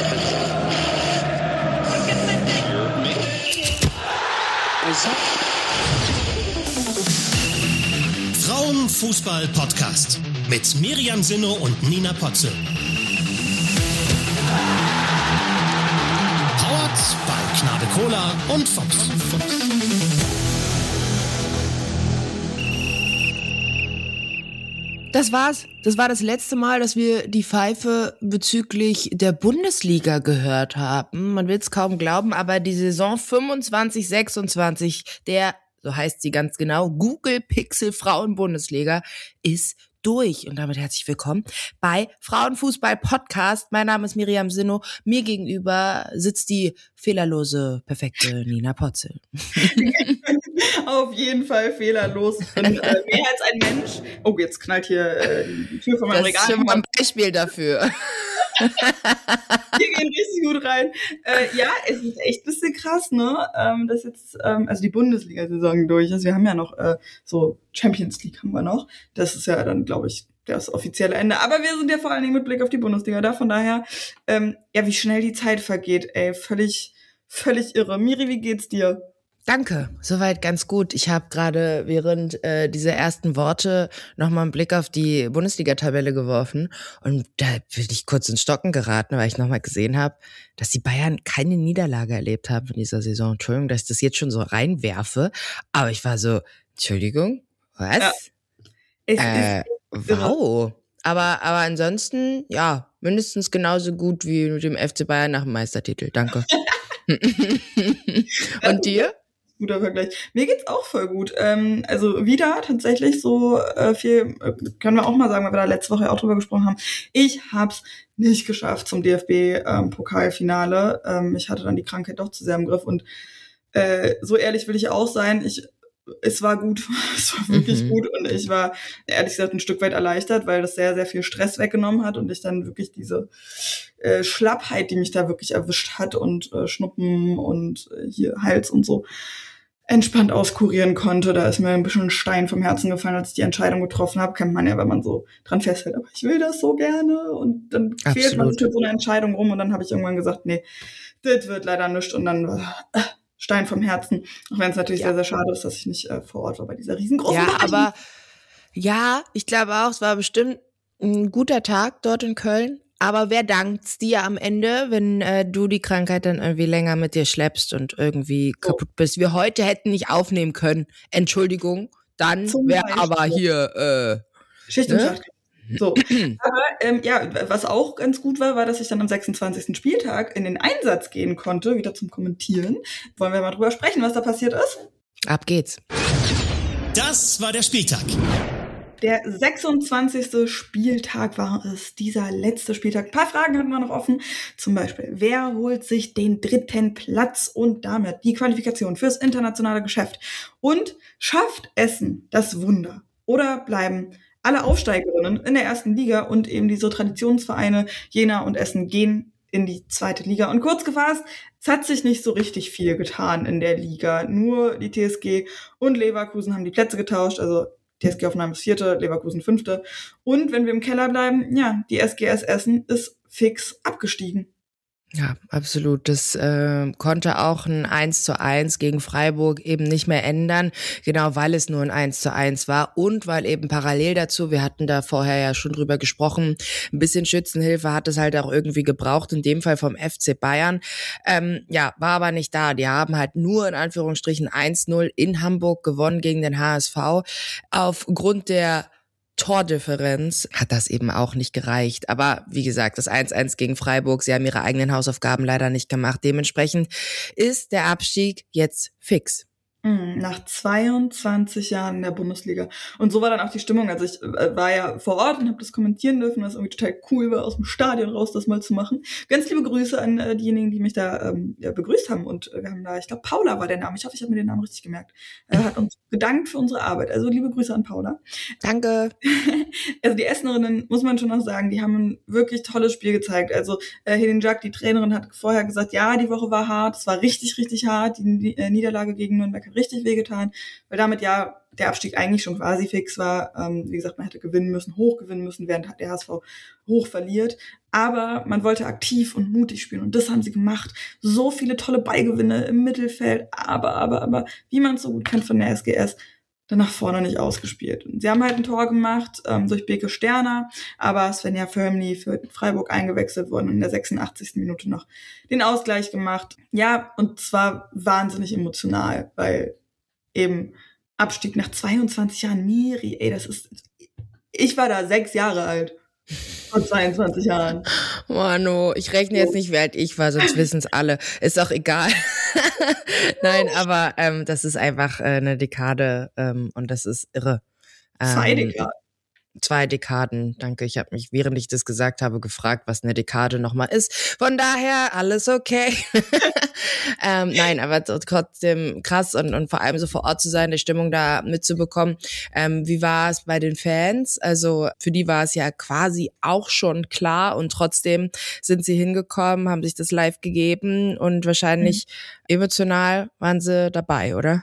Frauenfußball-Podcast mit Miriam Sinno und Nina Potzel. Powered bei Knabe Cola und Fuchs. Das war's. Das war das letzte Mal, dass wir die Pfeife bezüglich der Bundesliga gehört haben. Man will's kaum glauben, aber die Saison 25/26, so heißt sie ganz genau, Google Pixel Frauen-Bundesliga, ist durch. Und damit herzlich willkommen bei Frauenfußball Podcast. Mein Name ist Miriam Sinno. Mir gegenüber sitzt die fehlerlose, perfekte Nina Potzel. Auf jeden Fall fehlerlos. Ich bin mehr als ein Mensch. Oh, jetzt knallt hier die Tür von meinem Regal. Das ist schon mal ein Beispiel dafür. Hier gehen richtig gut rein. Ja, es ist echt ein bisschen krass, ne? Dass jetzt also die Bundesliga-Saison durch ist. Wir haben ja noch so Champions League haben wir noch. Das ist ja dann, glaube ich, das offizielle Ende. Aber wir sind ja vor allen Dingen mit Blick auf die Bundesliga da. Von daher, ja, wie schnell die Zeit vergeht, ey. Völlig irre. Miri, wie geht's dir? Danke, soweit ganz gut. Ich habe gerade während dieser ersten Worte nochmal einen Blick auf die Bundesliga-Tabelle geworfen und da bin ich kurz ins Stocken geraten, weil ich nochmal gesehen habe, dass die Bayern keine Niederlage erlebt haben in dieser Saison. Entschuldigung, dass ich das jetzt schon so reinwerfe, aber ich war so, Entschuldigung, was? Ja. Wow. Aber ansonsten, ja, mindestens genauso gut wie mit dem FC Bayern nach dem Meistertitel. Danke. Und dir? Guter Vergleich. Mir geht's auch voll gut. Also wieder tatsächlich so viel, können wir auch mal sagen, weil wir da letzte Woche auch drüber gesprochen haben. Ich hab's nicht geschafft zum DFB-Pokalfinale. Ich hatte dann die Krankheit doch zu sehr im Griff und so ehrlich will ich auch sein. Es war gut, es war wirklich gut und ich war ehrlich gesagt ein Stück weit erleichtert, weil das sehr, sehr viel Stress weggenommen hat und ich dann wirklich diese Schlappheit, die mich da wirklich erwischt hat und Schnuppen und hier Hals und so entspannt auskurieren konnte. Da ist mir ein bisschen ein Stein vom Herzen gefallen, als ich die Entscheidung getroffen habe. Kennt man ja, wenn man so dran festhält, aber ich will das so gerne und dann quält man sich mit so einer Entscheidung rum und dann habe ich irgendwann gesagt, nee, das wird leider nichts und dann Stein vom Herzen, auch wenn es natürlich sehr, sehr schade ist, dass ich nicht vor Ort war bei dieser riesengroßen Party. Aber ja, ich glaube auch, es war bestimmt ein guter Tag dort in Köln. Aber wer dankt's dir am Ende, wenn du die Krankheit dann irgendwie länger mit dir schleppst und irgendwie kaputt bist? Wir heute hätten nicht aufnehmen können. Entschuldigung, dann wäre aber hier Schicht im Schacht. So, aber ja, was auch ganz gut war, dass ich dann am 26. Spieltag in den Einsatz gehen konnte, wieder zum Kommentieren. Wollen wir mal drüber sprechen, was da passiert ist? Ab geht's. Das war der Spieltag. Der 26. Spieltag war es, dieser letzte Spieltag. Ein paar Fragen hatten wir noch offen. Zum Beispiel, wer holt sich den 3. Platz und damit die Qualifikation fürs internationale Geschäft? Und schafft Essen das Wunder? Oder bleiben alle Aufsteigerinnen in der ersten Liga und eben diese Traditionsvereine Jena und Essen gehen in die 2. Liga? Und kurz gefasst, es hat sich nicht so richtig viel getan in der Liga. Nur die TSG und Leverkusen haben die Plätze getauscht, also TSG Hoffenheim ist 4., Leverkusen 5. Und wenn wir im Keller bleiben, ja, die SGS Essen ist fix abgestiegen. Ja, absolut. Das konnte auch ein 1:1 gegen Freiburg eben nicht mehr ändern, genau weil es nur ein 1:1 war und weil eben parallel dazu, wir hatten da vorher ja schon drüber gesprochen, ein bisschen Schützenhilfe hat es halt auch irgendwie gebraucht, in dem Fall vom FC Bayern. Ja, war aber nicht da. Die haben halt nur in Anführungsstrichen 1:0 in Hamburg gewonnen gegen den HSV. Aufgrund der Tordifferenz hat das eben auch nicht gereicht. Aber wie gesagt, das 1:1 gegen Freiburg, sie haben ihre eigenen Hausaufgaben leider nicht gemacht. Dementsprechend ist der Abstieg jetzt fix. Nach 22 Jahren in der Bundesliga. Und so war dann auch die Stimmung. Also ich war ja vor Ort und habe das kommentieren dürfen, was irgendwie total cool war, aus dem Stadion raus das mal zu machen. Ganz liebe Grüße an diejenigen, die mich da begrüßt haben. Und wir haben da, ich glaube, Paula war der Name. Ich hoffe, ich habe mir den Namen richtig gemerkt. Hat uns gedankt für unsere Arbeit. Also liebe Grüße an Paula. Danke. Also die Essenerinnen, muss man schon noch sagen, die haben ein wirklich tolles Spiel gezeigt. Also Helene Jack, die Trainerin, hat vorher gesagt, ja, die Woche war hart. Es war richtig, richtig hart. Die Niederlage gegen Nürnberg hat richtig wehgetan, weil damit ja der Abstieg eigentlich schon quasi fix war. Wie gesagt, man hätte hoch gewinnen müssen, während der HSV hoch verliert. Aber man wollte aktiv und mutig spielen und das haben sie gemacht. So viele tolle Ballgewinne im Mittelfeld, aber, wie man es so gut kennt von der SGS, dann nach vorne nicht ausgespielt. Und sie haben halt ein Tor gemacht durch Beke Sterner, aber Svenja Förmli für Freiburg eingewechselt worden und in der 86. Minute noch den Ausgleich gemacht. Ja, und zwar wahnsinnig emotional, weil eben Abstieg nach 22 Jahren, Miri, ich war da 6 Jahre alt. Vor 22 Jahren. Manu, ich rechne jetzt nicht, wie alt ich war, sonst wissen es alle. Ist auch egal. Nein, aber das ist einfach eine Dekade und das ist irre. 2 Dekaden. 2 Dekaden, danke. Ich habe mich, während ich das gesagt habe, gefragt, was eine Dekade nochmal ist. Von daher, alles okay. Nein, aber trotzdem krass und vor allem so vor Ort zu sein, die Stimmung da mitzubekommen. Wie war es bei den Fans? Also für die war es ja quasi auch schon klar und trotzdem sind sie hingekommen, haben sich das live gegeben und wahrscheinlich emotional waren sie dabei, oder?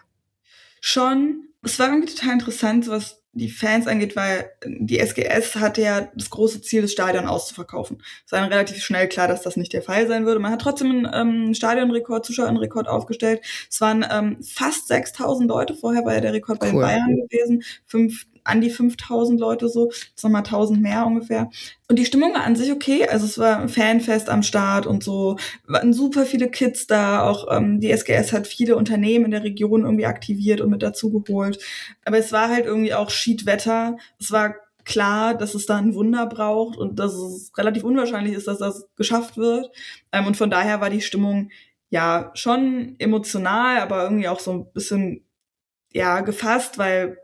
Schon. Es war irgendwie total interessant, was die Fans angeht, weil die SGS hatte ja das große Ziel, das Stadion auszuverkaufen. Es war dann relativ schnell klar, dass das nicht der Fall sein würde. Man hat trotzdem einen Stadionrekord, Zuschauerrekord aufgestellt. Es waren fast 6.000 Leute. Vorher war ja der Rekord bei den Bayern gewesen. An die 5.000 Leute so. Jetzt nochmal 1.000 mehr ungefähr. Und die Stimmung war an sich okay. Also es war ein Fanfest am Start und so. Waren super viele Kids da. Auch die SGS hat viele Unternehmen in der Region irgendwie aktiviert und mit dazugeholt. Aber es war halt irgendwie auch Schiedwetter. Es war klar, dass es da ein Wunder braucht und dass es relativ unwahrscheinlich ist, dass das geschafft wird. Und von daher war die Stimmung ja schon emotional, aber irgendwie auch so ein bisschen ja gefasst, weil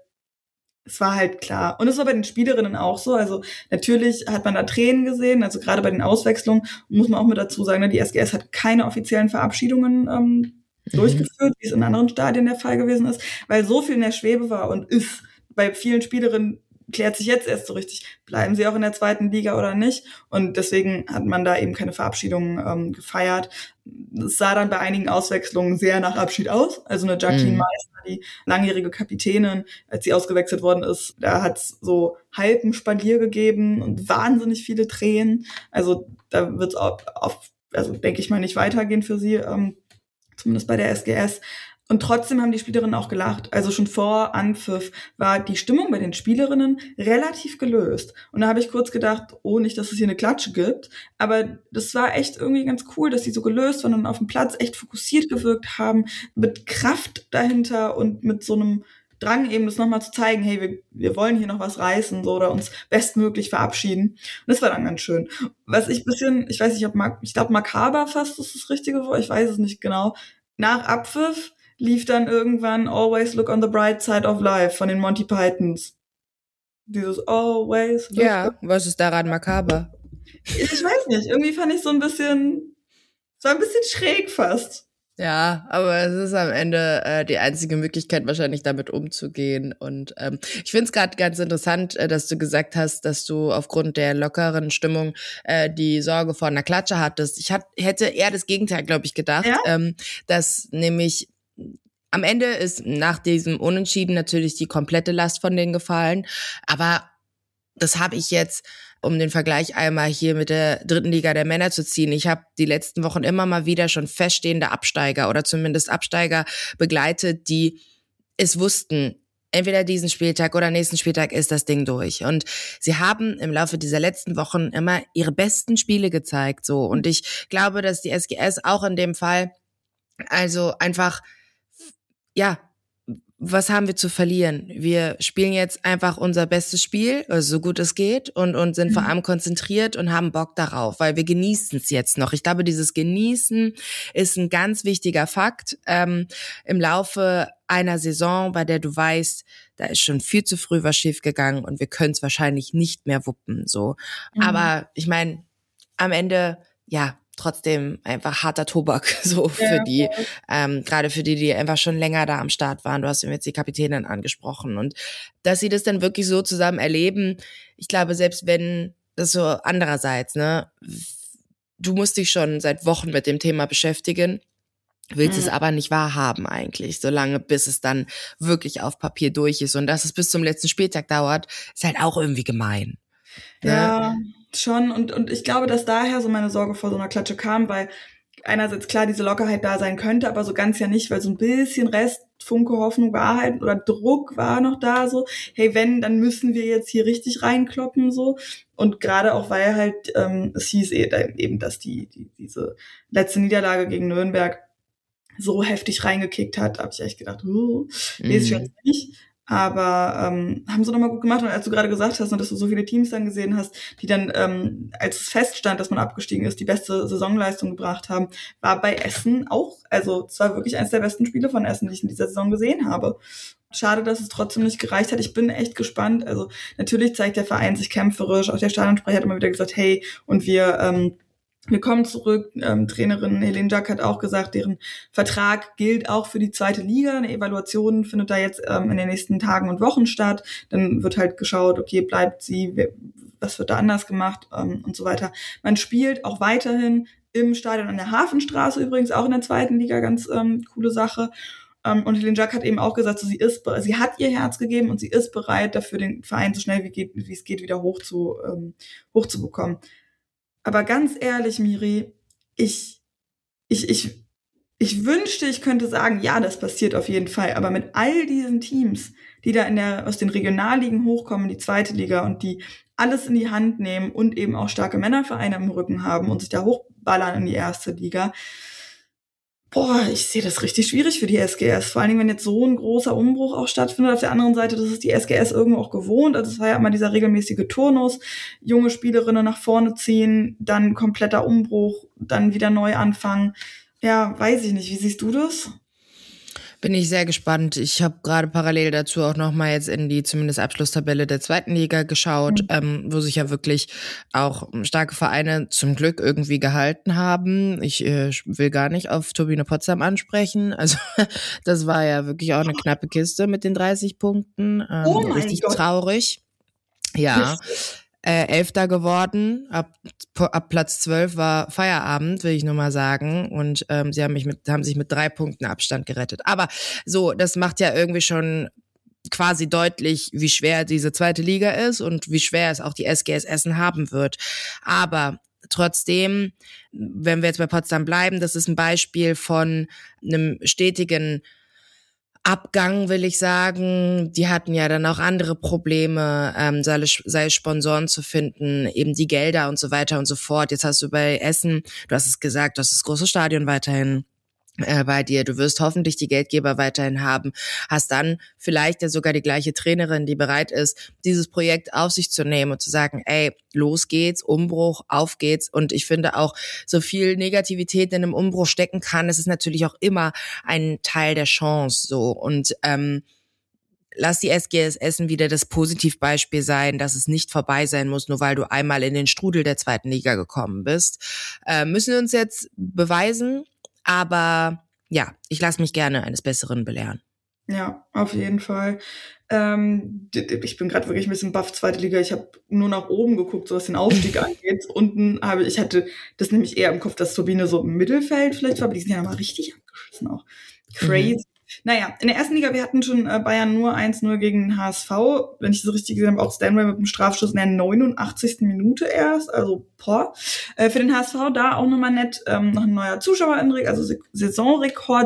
es war halt klar. Und es war bei den Spielerinnen auch so. Also natürlich hat man da Tränen gesehen. Also gerade bei den Auswechslungen muss man auch mit dazu sagen, die SGS hat keine offiziellen Verabschiedungen durchgeführt, wie es in anderen Stadien der Fall gewesen ist, weil so viel in der Schwebe war und ist. Bei vielen Spielerinnen klärt sich jetzt erst so richtig, bleiben sie auch in der 2. Liga oder nicht. Und deswegen hat man da eben keine Verabschiedungen gefeiert. Es sah dann bei einigen Auswechslungen sehr nach Abschied aus. Also eine Jacqueline Meissner, die langjährige Kapitänin, als sie ausgewechselt worden ist, da hat es so halb ein Spalier gegeben und wahnsinnig viele Tränen. Also da wird es also denke ich mal, nicht weitergehen für sie, zumindest bei der SGS. Und trotzdem haben die Spielerinnen auch gelacht. Also schon vor Anpfiff war die Stimmung bei den Spielerinnen relativ gelöst. Und da habe ich kurz gedacht, oh, nicht, dass es hier eine Klatsche gibt. Aber das war echt irgendwie ganz cool, dass die so gelöst waren und auf dem Platz echt fokussiert gewirkt haben, mit Kraft dahinter und mit so einem Drang eben das nochmal zu zeigen, hey, wir wollen hier noch was reißen so, oder uns bestmöglich verabschieden. Und das war dann ganz schön. Was ich bisschen, ich weiß nicht, ich glaube makaber fast ist das richtige Wort, ich weiß es nicht genau. Nach Abpfiff lief dann irgendwann Always Look on the Bright Side of Life von den Monty Pythons. Dieses Always Look. Ja, was ist daran makaber? Ich weiß nicht, irgendwie fand ich es war ein bisschen schräg fast. Ja, aber es ist am Ende die einzige Möglichkeit, wahrscheinlich damit umzugehen. Und ich finde es gerade ganz interessant, dass du gesagt hast, dass du aufgrund der lockeren Stimmung die Sorge vor einer Klatsche hattest. Ich hätte eher das Gegenteil, glaube ich, gedacht, ja? Dass nämlich am Ende ist nach diesem Unentschieden natürlich die komplette Last von denen gefallen. Aber das habe ich jetzt, um den Vergleich einmal hier mit der 3. Liga der Männer zu ziehen. Ich habe die letzten Wochen immer mal wieder schon feststehende Absteiger oder zumindest Absteiger begleitet, die es wussten, entweder diesen Spieltag oder nächsten Spieltag ist das Ding durch. Und sie haben im Laufe dieser letzten Wochen immer ihre besten Spiele gezeigt. So. Und ich glaube, dass die SGS auch in dem Fall also einfach, ja, was haben wir zu verlieren? Wir spielen jetzt einfach unser bestes Spiel, also so gut es geht, und sind vor allem konzentriert und haben Bock darauf, weil wir genießen es jetzt noch. Ich glaube, dieses Genießen ist ein ganz wichtiger Fakt im Laufe einer Saison, bei der du weißt, da ist schon viel zu früh was schiefgegangen und wir können es wahrscheinlich nicht mehr wuppen. So, aber ich meine, am Ende, ja, trotzdem einfach harter Tobak, so für die, gerade für die einfach schon länger da am Start waren. Du hast jetzt die Kapitänin angesprochen und dass sie das dann wirklich so zusammen erleben. Ich glaube, selbst wenn das so andererseits, ne, du musst dich schon seit Wochen mit dem Thema beschäftigen willst es aber nicht wahrhaben eigentlich, solange bis es dann wirklich auf Papier durch ist. Und dass es bis zum letzten Spieltag dauert, ist halt auch irgendwie gemein. Ne? Ja, schon. Und ich glaube, dass daher so meine Sorge vor so einer Klatsche kam, weil einerseits klar diese Lockerheit da sein könnte, aber so ganz ja nicht, weil so ein bisschen Restfunke Hoffnung war halt, oder Druck war noch da, so, hey, wenn, dann müssen wir jetzt hier richtig reinkloppen, so. Und gerade auch, weil halt es hieß eben, dass diese letzte Niederlage gegen Nürnberg so heftig reingekickt hat, habe ich echt gedacht, lese ich jetzt nicht. Aber haben sie nochmal gut gemacht. Und als du gerade gesagt hast, dass du so viele Teams dann gesehen hast, die dann, als es feststand, dass man abgestiegen ist, die beste Saisonleistung gebracht haben, war bei Essen auch, also es war wirklich eines der besten Spiele von Essen, die ich in dieser Saison gesehen habe. Schade, dass es trotzdem nicht gereicht hat. Ich bin echt gespannt. Also natürlich zeigt der Verein sich kämpferisch. Auch der Stadionsprecher hat immer wieder gesagt, hey, und wir kommen zurück. Trainerin Helene Jack hat auch gesagt, deren Vertrag gilt auch für die zweite Liga. Eine Evaluation findet da jetzt in den nächsten Tagen und Wochen statt. Dann wird halt geschaut, okay, bleibt sie, was wird da anders gemacht und so weiter. Man spielt auch weiterhin im Stadion an der Hafenstraße übrigens, auch in der zweiten Liga, ganz coole Sache. Und Helene Jack hat eben auch gesagt, so, sie hat ihr Herz gegeben und sie ist bereit, dafür den Verein so schnell wie es geht wieder hochzubekommen. Aber ganz ehrlich, Miri, ich wünschte, ich könnte sagen, ja, das passiert auf jeden Fall. Aber mit all diesen Teams, die da aus den Regionalligen hochkommen, die zweite Liga und die alles in die Hand nehmen und eben auch starke Männervereine im Rücken haben und sich da hochballern in die erste Liga, ich sehe das richtig schwierig für die SGS. Vor allen Dingen, wenn jetzt so ein großer Umbruch auch stattfindet. Auf der anderen Seite, das ist die SGS irgendwo auch gewohnt. Also es war ja immer dieser regelmäßige Turnus. Junge Spielerinnen nach vorne ziehen, dann kompletter Umbruch, dann wieder neu anfangen. Ja, weiß ich nicht. Wie siehst du das? Bin ich sehr gespannt. Ich habe gerade parallel dazu auch nochmal jetzt in die zumindest Abschlusstabelle der zweiten Liga geschaut, wo sich ja wirklich auch starke Vereine zum Glück irgendwie gehalten haben. Ich will gar nicht auf Turbine Potsdam ansprechen. Also das war ja wirklich auch eine knappe Kiste mit den 30 Punkten. Richtig Gott. Traurig. Ja. 11. geworden, ab Platz 12 war Feierabend, will ich nur mal sagen, und sie haben sich mit 3 Punkten Abstand gerettet. Aber so, das macht ja irgendwie schon quasi deutlich, wie schwer diese zweite Liga ist und wie schwer es auch die SGS Essen haben wird. Aber trotzdem, wenn wir jetzt bei Potsdam bleiben, das ist ein Beispiel von einem stetigen Abgang, will ich sagen. Die hatten ja dann auch andere Probleme, sei es Sponsoren zu finden, eben die Gelder und so weiter und so fort. Jetzt hast du bei Essen, du hast es gesagt, du hast das große Stadion weiterhin bei dir. Du wirst hoffentlich die Geldgeber weiterhin haben. Hast dann vielleicht ja sogar die gleiche Trainerin, die bereit ist, dieses Projekt auf sich zu nehmen und zu sagen, ey, los geht's, Umbruch, auf geht's. Und ich finde auch, so viel Negativität in einem Umbruch stecken kann, es ist natürlich auch immer ein Teil der Chance, so. Und lass die SGS Essen wieder das Positivbeispiel sein, dass es nicht vorbei sein muss, nur weil du einmal in den Strudel der zweiten Liga gekommen bist. Müssen wir uns jetzt beweisen. Aber ja, ich lasse mich gerne eines Besseren belehren. Ja, auf jeden Fall. Ich bin gerade wirklich ein bisschen baff, zweite Liga. Ich habe nur nach oben geguckt, so was den Aufstieg angeht. Unten ich hatte das nämlich eher im Kopf, dass Turbine so im Mittelfeld vielleicht war, aber die sind ja nochmal richtig abgeschissen auch. Crazy. Naja, in der ersten Liga, wir hatten schon Bayern nur 1-0 gegen den HSV. Wenn ich das so richtig gesehen habe, auch Stanway mit dem Strafschuss in der 89. Minute erst. Also, für den HSV da auch nochmal nett. Noch ein neuer Zuschauerinreg, also Saisonrekord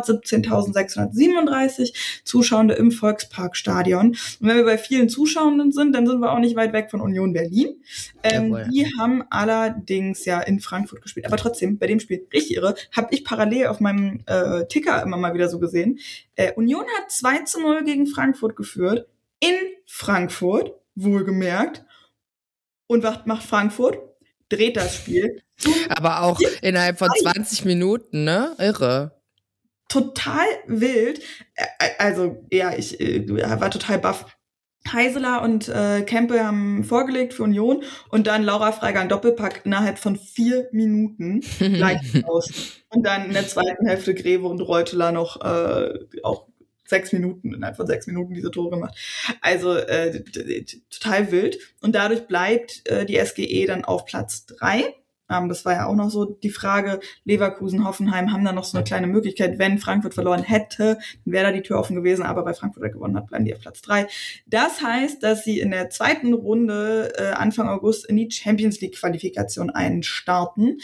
17.637 Zuschauende im Volksparkstadion. Und wenn wir bei vielen Zuschauenden sind, dann sind wir auch nicht weit weg von Union Berlin. Die haben allerdings ja in Frankfurt gespielt. Aber trotzdem, bei dem Spiel, richtig irre, habe ich parallel auf meinem Ticker immer mal wieder so gesehen. Union hat 2-0 gegen Frankfurt geführt. In Frankfurt, wohlgemerkt. Und was macht Frankfurt? Dreht das Spiel. Aber auch innerhalb von 20 Minuten, ne? Irre. Total wild. Also, ja, ich war total baff. Heiseler und Kempe haben vorgelegt für Union und dann Laura Freigang Doppelpack innerhalb von 4 Minuten gleich aus. Und dann in der zweiten Hälfte Greve und Reuteler noch auch 6 Minuten, innerhalb von 6 Minuten diese Tore gemacht. Also total wild. Und dadurch bleibt die SGE dann auf Platz 3 Das war ja auch noch so die Frage. Leverkusen, Hoffenheim haben da noch so eine kleine Möglichkeit. Wenn Frankfurt verloren hätte, dann wäre da die Tür offen gewesen. Aber weil Frankfurt gewonnen hat, bleiben die auf Platz 3. Das heißt, dass sie in der zweiten Runde Anfang August in die Champions League Qualifikation einsteigen,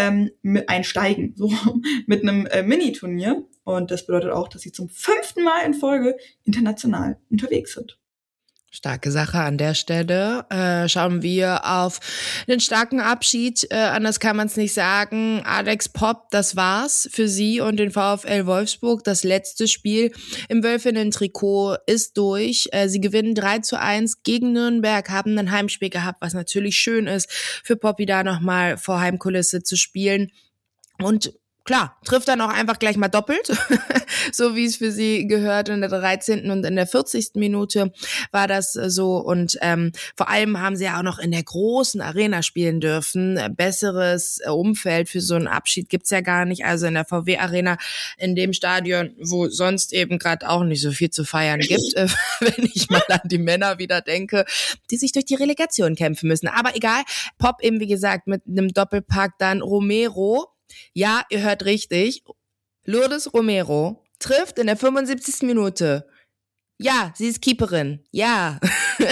so mit einem Mini-Turnier. Und das bedeutet auch, dass sie zum 5. Mal in Folge international unterwegs sind. Starke Sache an der Stelle. Schauen wir auf einen starken Abschied. Anders kann man es nicht sagen. Alex Popp, das war's für sie und den VfL Wolfsburg. Das letzte Spiel im Wölfinnen-Trikot ist durch. Sie gewinnen 3:1 gegen Nürnberg, haben ein Heimspiel gehabt, was natürlich schön ist, für Poppi da nochmal vor Heimkulisse zu spielen. Und klar, trifft dann auch einfach gleich mal doppelt, so wie es für sie gehört. In der 13. und in der 40. Minute war das so. Und vor allem haben sie ja auch noch in der großen Arena spielen dürfen. Besseres Umfeld für so einen Abschied gibt's ja gar nicht. Also in der VW-Arena, in dem Stadion, wo sonst eben gerade auch nicht so viel zu feiern gibt, wenn ich mal an die Männer wieder denke, die sich durch die Relegation kämpfen müssen. Aber egal, Pop eben, wie gesagt, mit einem Doppelpack, dann Romero. Ja, ihr hört richtig. Lourdes Romero trifft in der 75. Minute. Ja, sie ist Keeperin. Ja,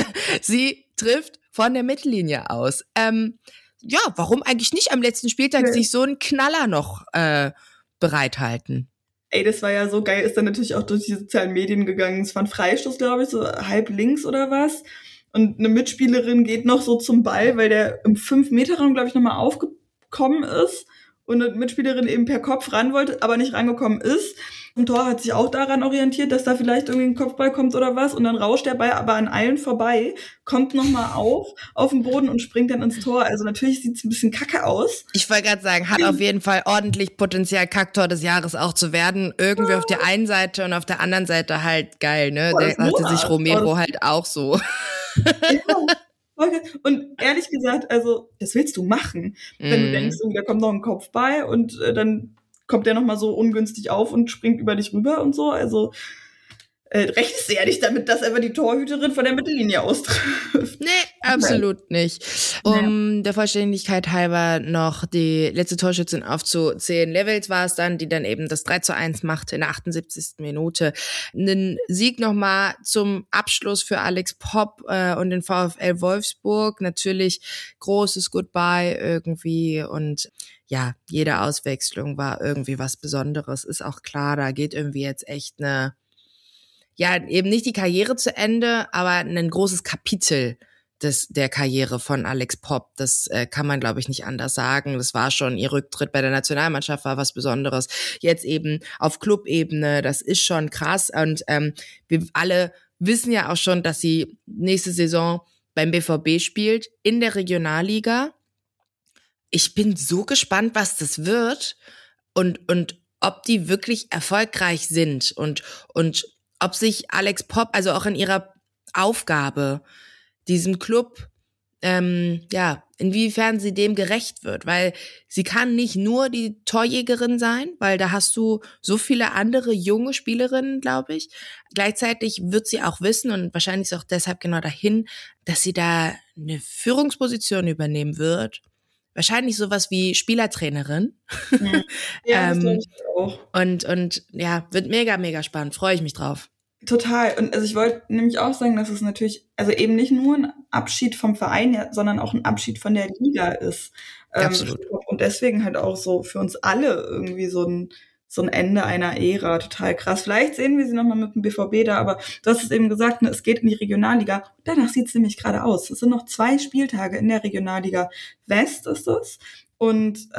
sie trifft von der Mittellinie aus. Ja, warum eigentlich nicht am letzten Spieltag sich so einen Knaller noch bereithalten? Ey, das war ja so geil. Ist dann natürlich auch durch die sozialen Medien gegangen. Es war ein Freistoß, glaube ich, so halb links oder was. Und eine Mitspielerin geht noch so zum Ball, weil der im 5-Meter-Raum, glaube ich, nochmal aufgekommen ist. Und eine Mitspielerin eben per Kopf ran wollte, aber nicht rangekommen ist. Und Tor hat sich auch daran orientiert, dass da vielleicht irgendwie ein Kopfball kommt oder was. Und dann rauscht der Ball aber an allen vorbei, kommt nochmal auf den Boden und springt dann ins Tor. Also natürlich sieht's ein bisschen kacke aus. Ich wollte gerade sagen, hat auf jeden Fall ordentlich Potenzial, Kacktor des Jahres auch zu werden. Irgendwie auf der einen Seite und auf der anderen Seite halt geil, ne? Da hatte sich Romero halt auch so. Ja. Und ehrlich gesagt, also, das willst du machen, wenn du denkst, da kommt noch ein Kopfball und dann kommt der nochmal so ungünstig auf und springt über dich rüber und so. Also rechnest du ja nicht damit, dass einfach die Torhüterin von der Mittellinie austrifft. Nee, absolut nicht. Der Vollständigkeit halber noch die letzte Torschützin aufzuzählen. Levels war es dann, die dann eben das 3:1 macht in der 78. Minute. Einen Sieg nochmal zum Abschluss für Alex Popp und den VfL Wolfsburg. Natürlich großes Goodbye irgendwie und ja, jede Auswechslung war irgendwie was Besonderes. Ist auch klar, da geht irgendwie jetzt echt eben nicht die Karriere zu Ende, aber ein großes Kapitel der Karriere von Alex Popp. Das kann man, glaube ich, nicht anders sagen. Das war schon, ihr Rücktritt bei der Nationalmannschaft war was Besonderes. Jetzt eben auf Clubebene, das ist schon krass. Und wir alle wissen ja auch schon, dass sie nächste Saison beim BVB spielt, in der Regionalliga. Ich bin so gespannt, was das wird und ob die wirklich erfolgreich sind und ob sich Alex Popp, also auch in ihrer Aufgabe, diesem Club, inwiefern sie dem gerecht wird, weil sie kann nicht nur die Torjägerin sein, weil da hast du so viele andere junge Spielerinnen, glaube ich. Gleichzeitig wird sie auch wissen und wahrscheinlich ist auch deshalb genau dahin, dass sie da eine Führungsposition übernehmen wird. Wahrscheinlich sowas wie Spielertrainerin. Ja, das glaube ich auch. Und ja, wird mega, mega spannend. Freue ich mich drauf. Total. Und also ich wollte nämlich auch sagen, dass es natürlich, also eben nicht nur ein Abschied vom Verein, sondern auch ein Abschied von der Liga ist. Absolut. Und deswegen halt auch so für uns alle irgendwie so ein Ende einer Ära. Total krass. Vielleicht sehen wir sie nochmal mit dem BVB da, aber du hast es eben gesagt, ne, es geht in die Regionalliga. Danach sieht es nämlich gerade aus. Es sind noch 2 Spieltage in der Regionalliga West ist es. Und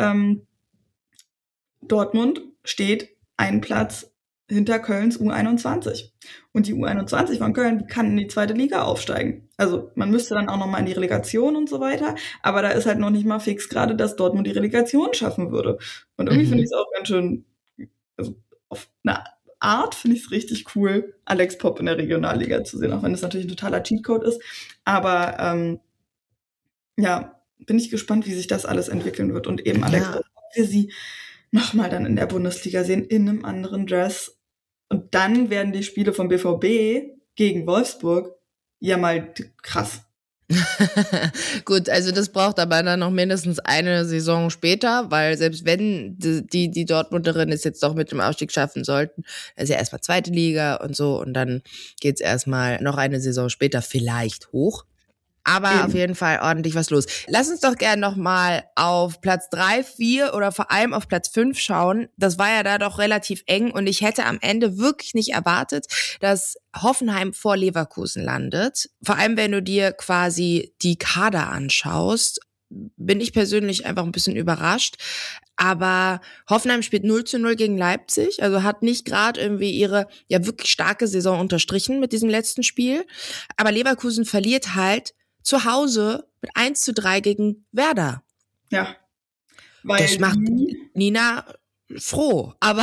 Dortmund steht einen Platz hinter Kölns U21. Und die U21 von Köln kann in die 2. Liga aufsteigen. Also man müsste dann auch nochmal in die Relegation und so weiter. Aber da ist halt noch nicht mal fix gerade, dass Dortmund die Relegation schaffen würde. Und irgendwie finde ich es auch ganz schön, also auf eine Art finde ich es richtig cool, Alex Popp in der Regionalliga zu sehen. Auch wenn das natürlich ein totaler Cheatcode ist. Aber bin ich gespannt, wie sich das alles entwickeln wird. Und eben Alex Popp, ob wir sie nochmal dann in der Bundesliga sehen, in einem anderen Dress. Und dann werden die Spiele vom BVB gegen Wolfsburg ja mal krass. Gut, also das braucht aber dann noch mindestens eine Saison später, weil selbst wenn die Dortmunderin es jetzt doch mit dem Aufstieg schaffen sollten, das ist ja erstmal zweite Liga und so und dann geht's erstmal noch eine Saison später vielleicht hoch. Aber auf jeden Fall ordentlich was los. Lass uns doch gerne nochmal auf Platz 3, 4 oder vor allem auf Platz 5 schauen. Das war ja da doch relativ eng und ich hätte am Ende wirklich nicht erwartet, dass Hoffenheim vor Leverkusen landet. Vor allem, wenn du dir quasi die Kader anschaust, bin ich persönlich einfach ein bisschen überrascht. Aber Hoffenheim spielt 0:0 gegen Leipzig, also hat nicht gerade irgendwie ihre ja wirklich starke Saison unterstrichen mit diesem letzten Spiel. Aber Leverkusen verliert halt zu Hause mit 1:3 gegen Werder. Ja. Weil das macht Nina froh, aber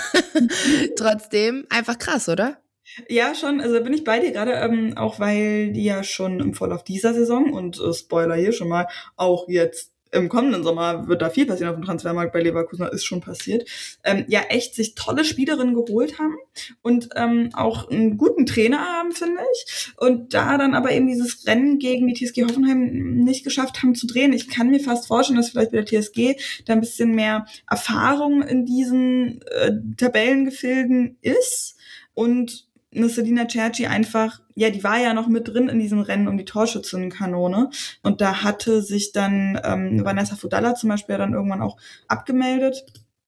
trotzdem einfach krass, oder? Ja, schon, also da bin ich bei dir gerade, auch weil die ja schon im Vorlauf dieser Saison und Spoiler hier schon mal, auch jetzt im kommenden Sommer wird da viel passieren auf dem Transfermarkt bei Leverkusen, ist schon passiert, ja echt sich tolle Spielerinnen geholt haben und auch einen guten Trainer haben, finde ich. Und da dann aber eben dieses Rennen gegen die TSG Hoffenheim nicht geschafft haben zu drehen. Ich kann mir fast vorstellen, dass vielleicht bei der TSG da ein bisschen mehr Erfahrung in diesen Tabellengefilden ist und Selina Cerci einfach, ja, die war ja noch mit drin in diesem Rennen um die Torschützenkanone und da hatte sich dann Vanessa Fudalla zum Beispiel dann irgendwann auch abgemeldet.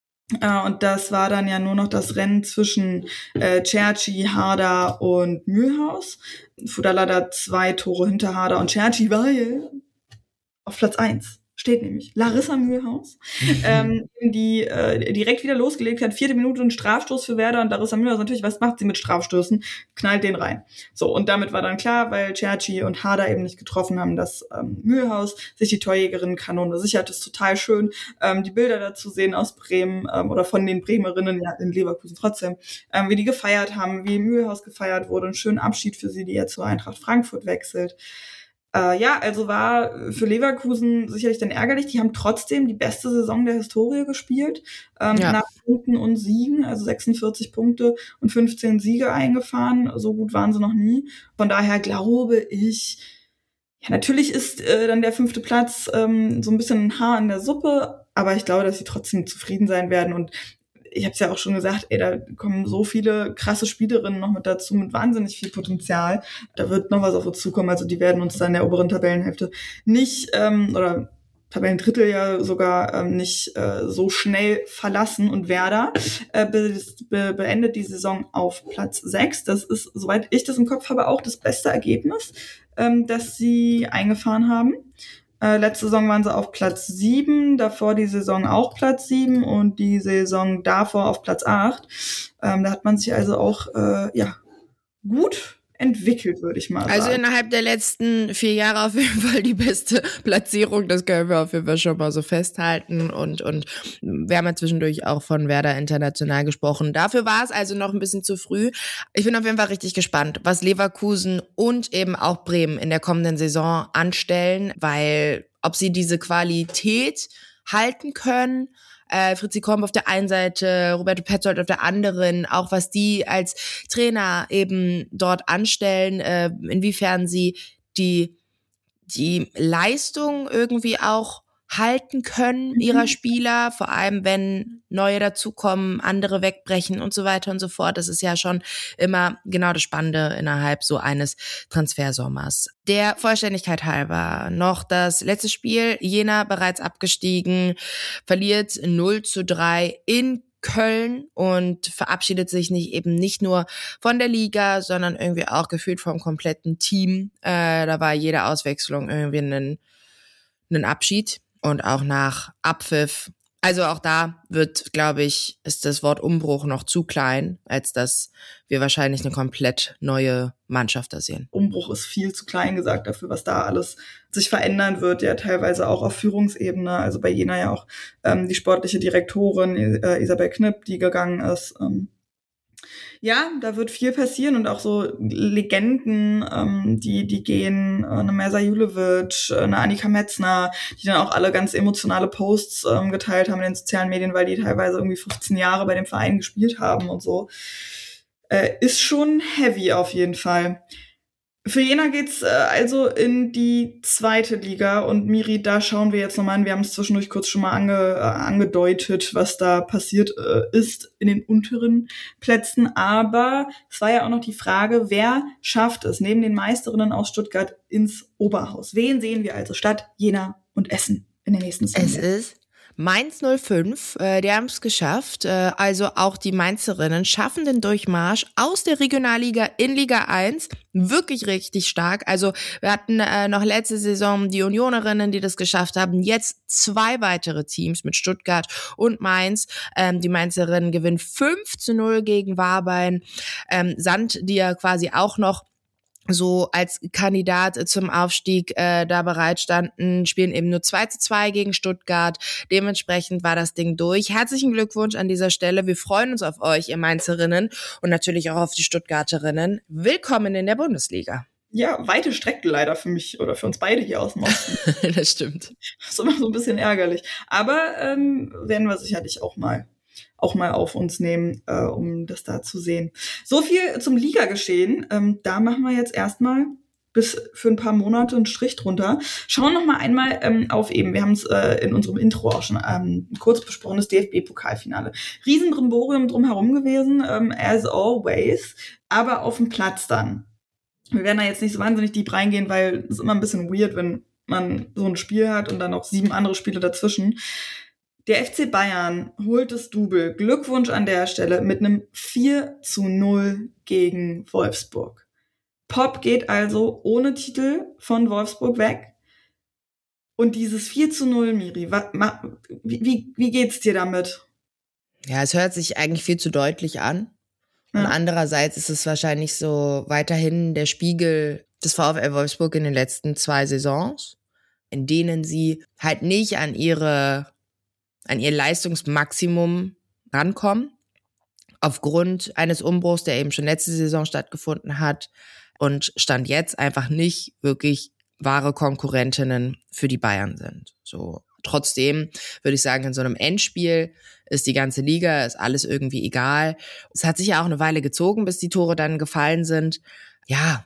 Und das war dann ja nur noch das Rennen zwischen Cerci, Harder und Mühlhaus. Fudalla da 2 Tore hinter Harder und Cerci, weil auf Platz 1 steht nämlich Larissa Mühlhaus, die direkt wieder losgelegt hat, 4. Minute ein Strafstoß für Werder und Larissa Mühlhaus natürlich, was macht sie mit Strafstößen? Knallt den rein. So, und damit war dann klar, weil Cerci und Harder eben nicht getroffen haben, dass Mühlhaus sich die Torjägerinnenkanone sichert. Das ist total schön, die Bilder dazu sehen aus Bremen oder von den Bremerinnen, ja in Leverkusen trotzdem, wie die gefeiert haben, wie Mühlhaus gefeiert wurde, einen schönen Abschied für sie, die jetzt zur Eintracht Frankfurt wechselt. Ja, also war für Leverkusen sicherlich dann ärgerlich. Die haben trotzdem die beste Saison der Historie gespielt, nach Punkten und Siegen, also 46 Punkte und 15 Siege eingefahren. So gut waren sie noch nie. Von daher glaube ich, ja, natürlich ist dann der 5. Platz so ein bisschen ein Haar in der Suppe, aber ich glaube, dass sie trotzdem zufrieden sein werden und ich habe es ja auch schon gesagt, da kommen so viele krasse Spielerinnen noch mit dazu, mit wahnsinnig viel Potenzial. Da wird noch was auf uns zukommen. Also die werden uns dann in der oberen Tabellenhälfte nicht, oder Tabellendrittel ja sogar nicht so schnell verlassen. Und Werder beendet die Saison auf Platz 6. Das ist, soweit ich das im Kopf habe, auch das beste Ergebnis, das sie eingefahren haben. Letzte Saison waren sie auf Platz 7, davor die Saison auch Platz 7 und die Saison davor auf Platz 8. Da hat man sich also auch gut entwickelt, würde ich mal sagen. Also innerhalb der letzten 4 Jahre auf jeden Fall die beste Platzierung, das können wir auf jeden Fall schon mal so festhalten und wir haben ja zwischendurch auch von Werder International gesprochen. Dafür war es also noch ein bisschen zu früh. Ich bin auf jeden Fall richtig gespannt, was Leverkusen und eben auch Bremen in der kommenden Saison anstellen, weil ob sie diese Qualität halten können, Fritzi Komp auf der einen Seite, Roberto Petzold auf der anderen, auch was die als Trainer eben dort anstellen, inwiefern sie die Leistung irgendwie auch halten können ihrer Spieler, vor allem wenn neue dazukommen, andere wegbrechen und so weiter und so fort. Das ist ja schon immer genau das Spannende innerhalb so eines Transfersommers. Der Vollständigkeit halber noch das letzte Spiel, Jena bereits abgestiegen, verliert 0:3 in Köln und verabschiedet sich nicht nur von der Liga, sondern irgendwie auch gefühlt vom kompletten Team. Da war jede Auswechslung irgendwie ein Abschied. Und auch nach Abpfiff. Also auch da wird, glaube ich, ist das Wort Umbruch noch zu klein, als dass wir wahrscheinlich eine komplett neue Mannschaft da sehen. Umbruch ist viel zu klein gesagt dafür, was da alles sich verändern wird, ja teilweise auch auf Führungsebene. Also bei Jena ja auch die sportliche Direktorin Isabel Knipp, die gegangen ist. Ja, da wird viel passieren und auch so Legenden, die gehen, eine Mersa Julevic, eine Annika Metzner, die dann auch alle ganz emotionale Posts geteilt haben in den sozialen Medien, weil die teilweise irgendwie 15 Jahre bei dem Verein gespielt haben und so. Ist schon heavy auf jeden Fall. Für Jena geht's also in die 2. Liga und Miri, da schauen wir jetzt nochmal an. Wir haben es zwischendurch kurz schon mal angedeutet, was da passiert ist in den unteren Plätzen. Aber es war ja auch noch die Frage, wer schafft es neben den Meisterinnen aus Stuttgart ins Oberhaus? Wen sehen wir also statt Jena und Essen in der nächsten Saison? Es ist Mainz 05, die haben es geschafft. Also auch die Mainzerinnen schaffen den Durchmarsch aus der Regionalliga in Liga 1. Wirklich richtig stark. Also wir hatten noch letzte Saison die Unionerinnen, die das geschafft haben. Jetzt 2 weitere Teams mit Stuttgart und Mainz. Die Mainzerinnen gewinnen 5-0 gegen Warbein. Sand, die ja quasi auch noch so als Kandidat zum Aufstieg da bereitstanden, spielen eben nur 2-2 gegen Stuttgart. Dementsprechend war das Ding durch. Herzlichen Glückwunsch an dieser Stelle. Wir freuen uns auf euch, ihr Mainzerinnen, und natürlich auch auf die Stuttgarterinnen. Willkommen in der Bundesliga. Ja, weite Strecken leider für mich oder für uns beide hier aus dem Osten. Das stimmt. Das ist immer so ein bisschen ärgerlich. Aber werden wir sicherlich auch mal auf uns nehmen, um das da zu sehen. So viel zum Ligageschehen. Da machen wir jetzt erstmal bis für ein paar Monate einen Strich drunter. Schauen noch mal einmal auf eben, wir haben es in unserem Intro auch schon kurz besprochen, das DFB-Pokalfinale. Riesenbrimborium drumherum gewesen, as always, aber auf dem Platz dann. Wir werden da jetzt nicht so wahnsinnig deep reingehen, weil es immer ein bisschen weird, wenn man so ein Spiel hat und dann noch 7 andere Spiele dazwischen. Der FC Bayern holt das Double. Glückwunsch an der Stelle mit einem 4-0 gegen Wolfsburg. Pop geht also ohne Titel von Wolfsburg weg. Und dieses 4-0, Miri, wie geht's dir damit? Ja, es hört sich eigentlich viel zu deutlich an. Und andererseits ist es wahrscheinlich so weiterhin der Spiegel des VfL Wolfsburg in den letzten 2 Saisons, in denen sie halt nicht an ihr Leistungsmaximum rankommen, aufgrund eines Umbruchs, der eben schon letzte Saison stattgefunden hat und Stand jetzt einfach nicht wirklich wahre Konkurrentinnen für die Bayern sind. So, trotzdem würde ich sagen, in so einem Endspiel ist die ganze Liga, ist alles irgendwie egal. Es hat sich ja auch eine Weile gezogen, bis die Tore dann gefallen sind. Ja,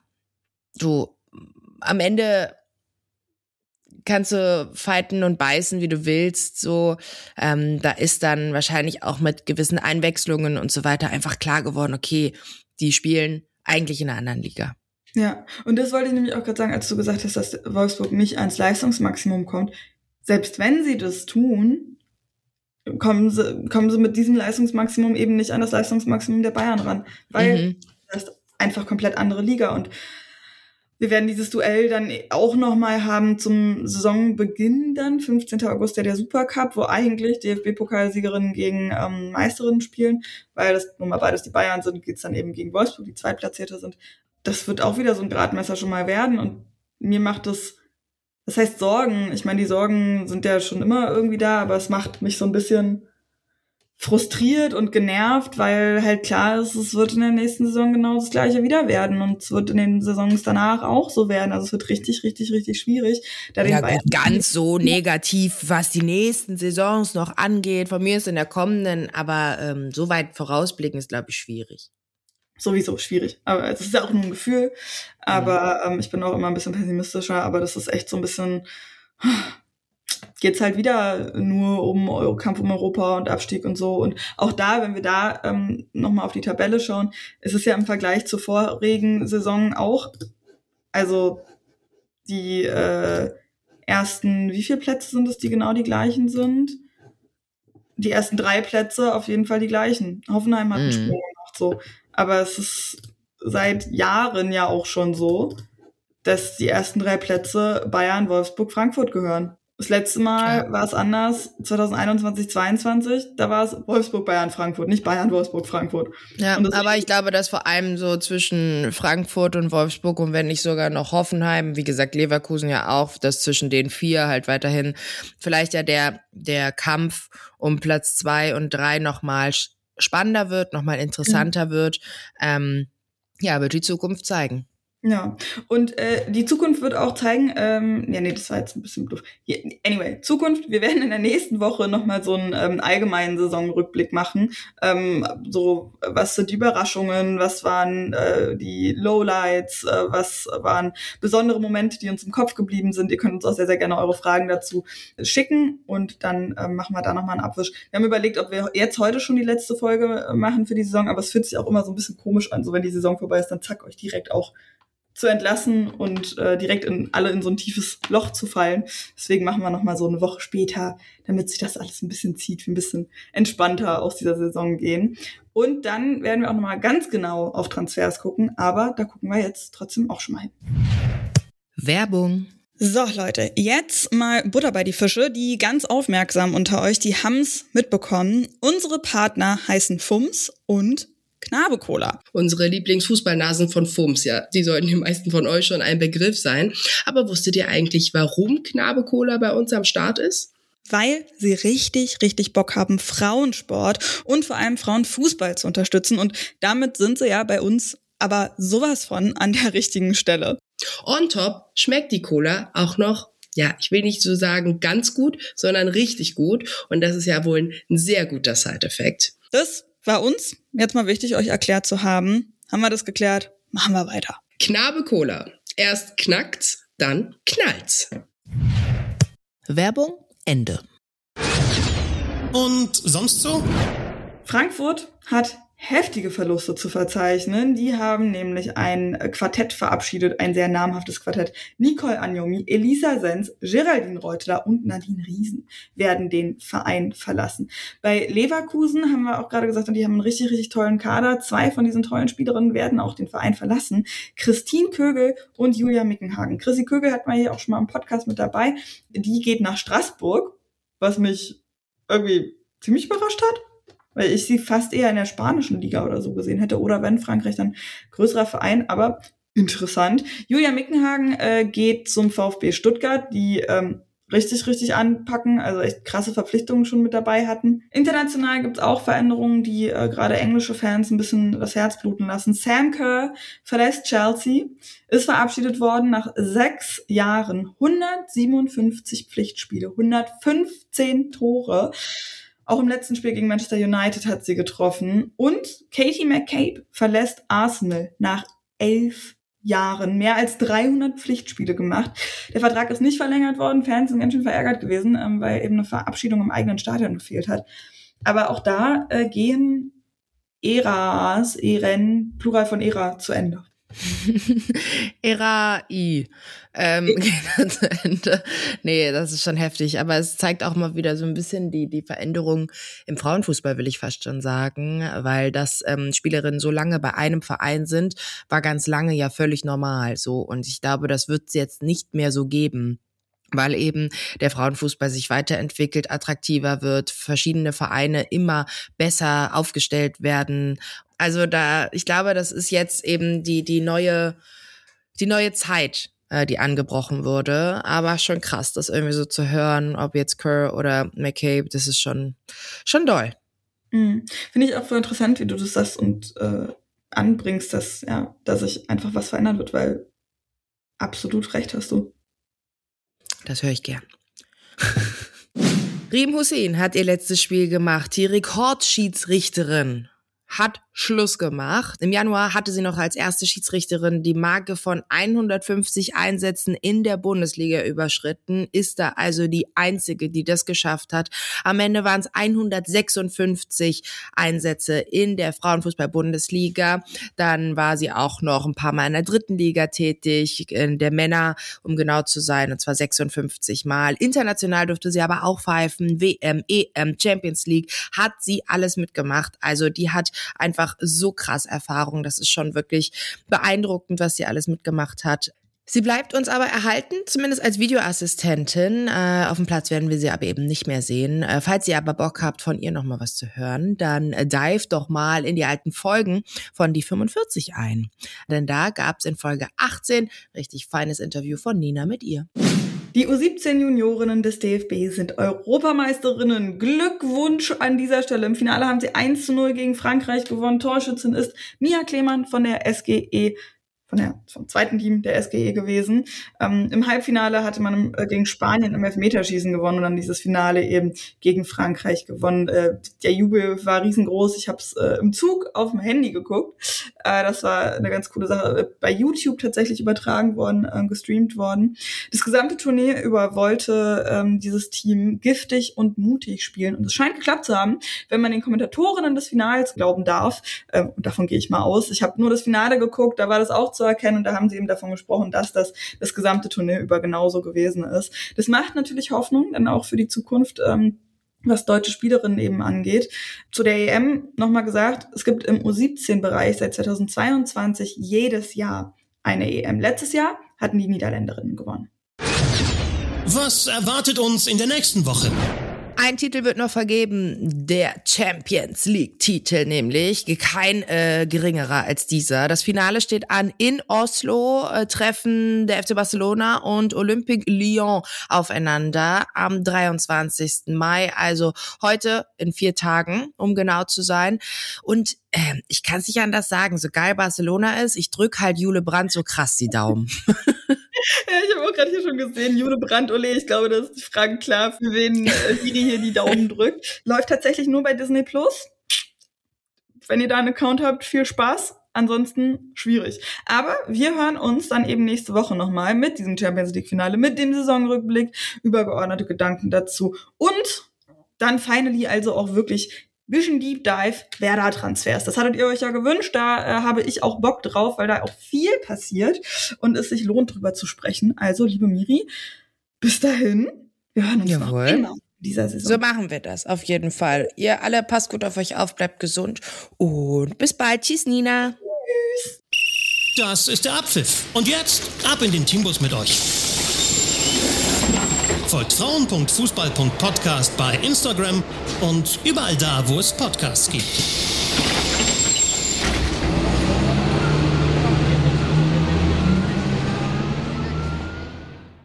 am Ende kannst du fighten und beißen, wie du willst, so, da ist dann wahrscheinlich auch mit gewissen Einwechslungen und so weiter einfach klar geworden, okay, die spielen eigentlich in einer anderen Liga. Ja, und das wollte ich nämlich auch gerade sagen, als du gesagt hast, dass Wolfsburg nicht ans Leistungsmaximum kommt. Selbst wenn sie das tun, kommen sie mit diesem Leistungsmaximum eben nicht an das Leistungsmaximum der Bayern ran, weil das ist einfach komplett andere Liga. Und wir werden dieses Duell dann auch nochmal haben zum Saisonbeginn dann, 15. August, der Supercup, wo eigentlich DFB-Pokalsiegerinnen gegen Meisterinnen spielen, weil das nun mal beides die Bayern sind, geht's dann eben gegen Wolfsburg, die Zweitplatzierte sind. Das wird auch wieder so ein Gradmesser schon mal werden und mir macht das heißt Sorgen. Ich meine, die Sorgen sind ja schon immer irgendwie da, aber es macht mich so ein bisschen frustriert und genervt, weil halt klar ist, es wird in der nächsten Saison genau das Gleiche wieder werden und es wird in den Saisons danach auch so werden. Also es wird richtig, richtig, richtig schwierig. Da ja gut, ganz so negativ, was die nächsten Saisons noch angeht. Von mir ist in der kommenden, aber so weit vorausblicken ist, glaube ich, schwierig. Sowieso schwierig. Aber es ist ja auch nur ein Gefühl. Aber ich bin auch immer ein bisschen pessimistischer. Aber das ist echt so ein bisschen, geht's halt wieder nur um Kampf um Europa und Abstieg und so. Und auch da, wenn wir da nochmal auf die Tabelle schauen, ist es ja im Vergleich zur vorigen Saison auch, also die ersten, wie viele Plätze sind es, die genau die gleichen sind? Die ersten 3 Plätze auf jeden Fall die gleichen. Hoffenheim hat einen Sprung gemacht, so. Aber es ist seit Jahren ja auch schon so, dass die ersten 3 Plätze Bayern, Wolfsburg, Frankfurt gehören. Das letzte Mal war es anders, 2021, 22, da war es Wolfsburg, Bayern, Frankfurt, nicht Bayern, Wolfsburg, Frankfurt. Ja, aber ich glaube, dass vor allem so zwischen Frankfurt und Wolfsburg und wenn nicht sogar noch Hoffenheim, wie gesagt, Leverkusen ja auch, dass zwischen den 4 halt weiterhin vielleicht ja der Kampf um Platz 2 und 3 nochmal spannender wird, nochmal interessanter wird. Ja, wird die Zukunft zeigen. Ja, und die Zukunft wird auch zeigen, das war jetzt ein bisschen doof. Anyway, Zukunft, wir werden in der nächsten Woche nochmal so einen allgemeinen Saisonrückblick machen. So, was sind die Überraschungen, was waren die Lowlights, was waren besondere Momente, die uns im Kopf geblieben sind. Ihr könnt uns auch sehr, sehr gerne eure Fragen dazu schicken und dann machen wir da nochmal einen Abwisch. Wir haben überlegt, ob wir jetzt heute schon die letzte Folge machen für die Saison, aber es fühlt sich auch immer so ein bisschen komisch an, so wenn die Saison vorbei ist, dann zack, euch direkt auch zu entlassen und direkt alle in so ein tiefes Loch zu fallen. Deswegen machen wir nochmal so eine Woche später, damit sich das alles ein bisschen zieht, ein bisschen entspannter aus dieser Saison gehen. Und dann werden wir auch nochmal ganz genau auf Transfers gucken, aber da gucken wir jetzt trotzdem auch schon mal hin. Werbung. So, Leute, jetzt mal Butter bei die Fische. Die ganz aufmerksam unter euch, die haben's mitbekommen. Unsere Partner heißen FUMS und Knabe Cola. Unsere Lieblingsfußballnasen von FUMS, ja. Die sollten den meisten von euch schon ein Begriff sein. Aber wusstet ihr eigentlich, warum Knabe Cola bei uns am Start ist? Weil sie richtig, richtig Bock haben, Frauensport und vor allem Frauenfußball zu unterstützen. Und damit sind sie ja bei uns aber sowas von an der richtigen Stelle. On top schmeckt die Cola auch noch, ja, ich will nicht so sagen ganz gut, sondern richtig gut. Und das ist ja wohl ein sehr guter Side-Effekt. Das war uns jetzt mal wichtig, euch erklärt zu haben. Haben wir das geklärt? Machen wir weiter. Knabe Cola. Erst knackt's, dann knallt's. Werbung, Ende. Und sonst so? Frankfurt hat heftige Verluste zu verzeichnen. Die haben nämlich ein Quartett verabschiedet, ein sehr namhaftes Quartett. Nicole Anjomi, Elisa Sens, Geraldine Reuteler und Nadine Riesen werden den Verein verlassen. Bei Leverkusen haben wir auch gerade gesagt, und die haben einen richtig, richtig tollen Kader. 2 von diesen tollen Spielerinnen werden auch den Verein verlassen. Christine Kögel und Julia Mickenhagen. Chrissy Kögel hat man hier auch schon mal im Podcast mit dabei. Die geht nach Straßburg, was mich irgendwie ziemlich überrascht hat. Weil ich sie fast eher in der spanischen Liga oder so gesehen hätte. Oder wenn Frankreich, dann größerer Verein. Aber interessant. Julia Mickenhagen geht zum VfB Stuttgart, die richtig, richtig anpacken. Also echt krasse Verpflichtungen schon mit dabei hatten. International gibt's auch Veränderungen, die gerade englische Fans ein bisschen das Herz bluten lassen. Sam Kerr verlässt Chelsea, ist verabschiedet worden nach 6 Jahren. 157 Pflichtspiele, 115 Tore. Auch im letzten Spiel gegen Manchester United hat sie getroffen. Und Katie McCabe verlässt Arsenal nach 11 Jahren. Mehr als 300 Pflichtspiele gemacht. Der Vertrag ist nicht verlängert worden. Fans sind ganz schön verärgert gewesen, weil eben eine Verabschiedung im eigenen Stadion gefehlt hat. Aber auch da gehen Eren, Plural von Ära, zu Ende. Ära-I geht zu Ende. Nee, das ist schon heftig. Aber es zeigt auch mal wieder so ein bisschen die Veränderung im Frauenfußball, will ich fast schon sagen. Weil dass Spielerinnen so lange bei einem Verein sind, war ganz lange ja völlig normal. So. Und ich glaube, das wird es jetzt nicht mehr so geben. Weil eben der Frauenfußball sich weiterentwickelt, attraktiver wird, verschiedene Vereine immer besser aufgestellt werden. Also ich glaube, das ist jetzt eben die neue Zeit, die angebrochen wurde. Aber schon krass, das irgendwie so zu hören, ob jetzt Kerr oder McCabe, das ist schon doll. Mhm. Finde ich auch so interessant, wie du das sagst und anbringst, dass sich einfach was verändern wird, weil absolut recht hast du. Das höre ich gern. Riem Hussein hat ihr letztes Spiel gemacht. Die Rekordschiedsrichterin hat Schluss gemacht. Im Januar hatte sie noch als erste Schiedsrichterin die Marke von 150 Einsätzen in der Bundesliga überschritten, ist da also die einzige, die das geschafft hat. Am Ende waren es 156 Einsätze in der Frauenfußball-Bundesliga. Dann war sie auch noch ein paar Mal in der 3. Liga tätig, in der Männer, um genau zu sein, und zwar 56 Mal. International durfte sie aber auch pfeifen, WM, EM, Champions League, hat sie alles mitgemacht. Also die hat einfach so krass Erfahrung. Das ist schon wirklich beeindruckend, was sie alles mitgemacht hat. Sie bleibt uns aber erhalten, zumindest als Videoassistentin. Auf dem Platz werden wir sie aber eben nicht mehr sehen. Falls ihr aber Bock habt, von ihr nochmal was zu hören, dann dive doch mal in die alten Folgen von die 45 ein. Denn da gab es in Folge 18 richtig feines Interview von Nina mit ihr. Die U17-Juniorinnen des DFB sind Europameisterinnen. Glückwunsch an dieser Stelle. Im Finale haben sie 1:0 gegen Frankreich gewonnen. Torschützin ist Mia Klemann von der SGE vom zweiten Team der SGE gewesen. Im Halbfinale hatte man gegen Spanien im Elfmeterschießen gewonnen und dann dieses Finale eben gegen Frankreich gewonnen. Der Jubel war riesengroß. Ich habe es im Zug auf dem Handy geguckt. Das war eine ganz coole Sache. Bei YouTube tatsächlich übertragen worden, gestreamt worden. Das gesamte Turnier über wollte dieses Team giftig und mutig spielen. Und es scheint geklappt zu haben, wenn man den Kommentatorinnen des Finals glauben darf. Und davon gehe ich mal aus. Ich habe nur das Finale geguckt, da war das auch zu erkennen und da haben sie eben davon gesprochen, dass das gesamte Turnier über genauso gewesen ist. Das macht natürlich Hoffnung, dann auch für die Zukunft, was deutsche Spielerinnen eben angeht. Zu der EM nochmal gesagt, es gibt im U17-Bereich seit 2022 jedes Jahr eine EM. Letztes Jahr hatten die Niederländerinnen gewonnen. Was erwartet uns in der nächsten Woche? Ein Titel wird noch vergeben, der Champions League-Titel nämlich, kein geringerer als dieser. Das Finale steht an in Oslo, treffen der FC Barcelona und Olympique Lyon aufeinander am 23. Mai, also heute in 4 Tagen, um genau zu sein. Und ich kann es nicht anders sagen, so geil Barcelona ist, ich drück halt Jule Brandt so krass die Daumen. Ja, ich habe auch gerade hier schon gesehen, Jule Brandt, Ole, ich glaube, das ist die Frage klar, für wen Siri hier die Daumen drückt. Läuft tatsächlich nur bei Disney+. Wenn ihr da einen Account habt, viel Spaß. Ansonsten schwierig. Aber wir hören uns dann eben nächste Woche nochmal mit diesem Champions League-Finale, mit dem Saisonrückblick, übergeordnete Gedanken dazu. Und dann finally also auch wirklich Vision Deep Dive Werder-Transfers. Das hattet ihr euch ja gewünscht, da habe ich auch Bock drauf, weil da auch viel passiert und es sich lohnt, drüber zu sprechen. Also, liebe Miri, bis dahin, wir hören uns noch immer in dieser Saison. So machen wir das, auf jeden Fall. Ihr alle passt gut auf euch auf, bleibt gesund und bis bald. Tschüss, Nina. Tschüss. Das ist der Abpfiff. Und jetzt ab in den Teambus mit euch. Folgt frauen.fußball.podcast bei Instagram und überall da, wo es Podcasts gibt.